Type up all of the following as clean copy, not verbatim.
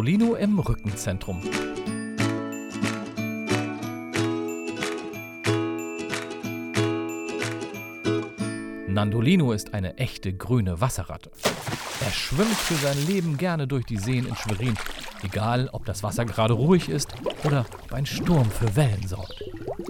Nandolino im Rückenzentrum. Nandolino ist eine echte grüne Wasserratte. Er schwimmt für sein Leben gerne durch die Seen in Schwerin, egal ob das Wasser gerade ruhig ist oder ob ein Sturm für Wellen sorgt.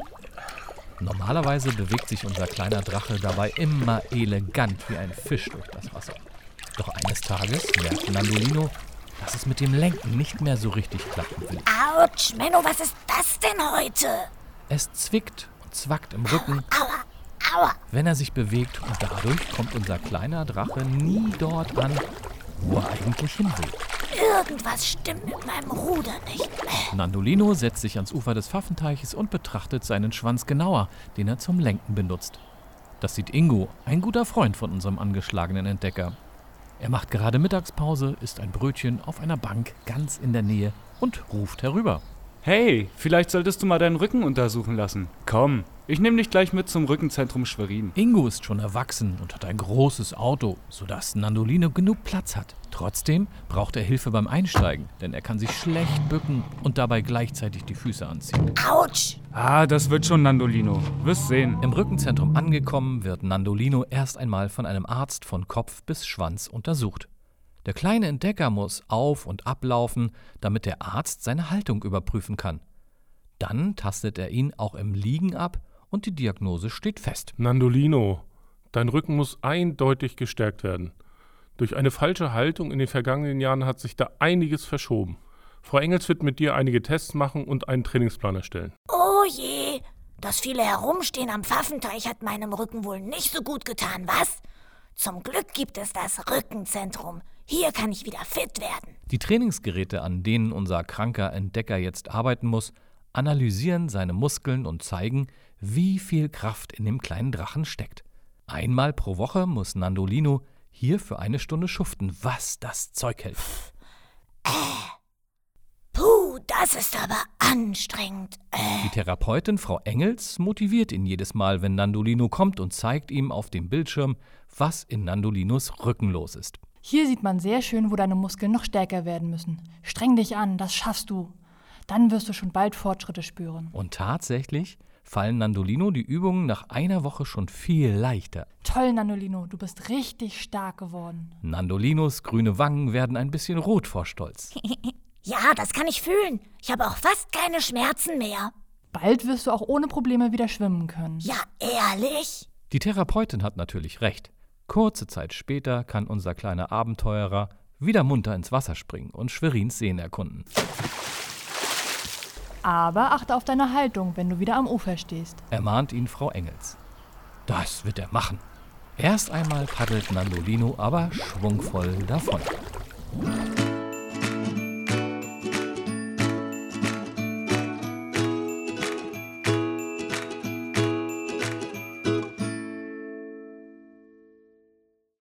Normalerweise bewegt sich unser kleiner Drache dabei immer elegant wie ein Fisch durch das Wasser. Doch eines Tages merkt Nandolino, dass es mit dem Lenken nicht mehr so richtig klappen will. Autsch, Menno, was ist das denn heute? Es zwickt und zwackt im Rücken, Aua. wenn er sich bewegt, und dadurch kommt unser kleiner Drache nie dort an, wo er eigentlich hin will. Irgendwas stimmt mit meinem Ruder nicht. Nandolino setzt sich ans Ufer des Pfaffenteiches und betrachtet seinen Schwanz genauer, den er zum Lenken benutzt. Das sieht Ingo, ein guter Freund von unserem angeschlagenen Entdecker. Er macht gerade Mittagspause, isst ein Brötchen auf einer Bank ganz in der Nähe und ruft herüber. Hey, vielleicht solltest du mal deinen Rücken untersuchen lassen. Komm, ich nehme dich gleich mit zum Rückenzentrum Schwerin. Ingo ist schon erwachsen und hat ein großes Auto, sodass Nandolino genug Platz hat. Trotzdem braucht er Hilfe beim Einsteigen, denn er kann sich schlecht bücken und dabei gleichzeitig die Füße anziehen. Autsch. Das wird schon, Nandolino. Wirst sehen. Im Rückenzentrum angekommen, wird Nandolino erst einmal von einem Arzt von Kopf bis Schwanz untersucht. Der kleine Entdecker muss auf- und ablaufen, damit der Arzt seine Haltung überprüfen kann. Dann tastet er ihn auch im Liegen ab und die Diagnose steht fest. Nandolino, dein Rücken muss eindeutig gestärkt werden. Durch eine falsche Haltung in den vergangenen Jahren hat sich da einiges verschoben. Frau Engels wird mit dir einige Tests machen und einen Trainingsplan erstellen. Oh je, das viele Herumstehen am Pfaffenteich hat meinem Rücken wohl nicht so gut getan, was? Zum Glück gibt es das Rückenzentrum. Hier kann ich wieder fit werden. Die Trainingsgeräte, an denen unser kranker Entdecker jetzt arbeiten muss, analysieren seine Muskeln und zeigen, wie viel Kraft in dem kleinen Drachen steckt. Einmal pro Woche muss Nandolino hier für 1 Stunde schuften, was das Zeug hält. Puh, das ist aber anstrengend. Die Therapeutin Frau Engels motiviert ihn jedes Mal, wenn Nandolino kommt, und zeigt ihm auf dem Bildschirm, was in Nandolinos Rücken los ist. Hier sieht man sehr schön, wo deine Muskeln noch stärker werden müssen. Streng dich an, das schaffst du. Dann wirst du schon bald Fortschritte spüren. Und tatsächlich fallen Nandolino die Übungen nach einer Woche schon viel leichter. Toll, Nandolino, du bist richtig stark geworden. Nandolinos grüne Wangen werden ein bisschen rot vor Stolz. Ja, das kann ich fühlen. Ich habe auch fast keine Schmerzen mehr. Bald wirst du auch ohne Probleme wieder schwimmen können. Ja, ehrlich? Die Therapeutin hat natürlich recht. Kurze Zeit später kann unser kleiner Abenteurer wieder munter ins Wasser springen und Schwerins Seen erkunden. Aber achte auf deine Haltung, wenn du wieder am Ufer stehst. Ermahnt ihn Frau Engels. Das wird er machen. Erst einmal paddelt Nandolino aber schwungvoll davon.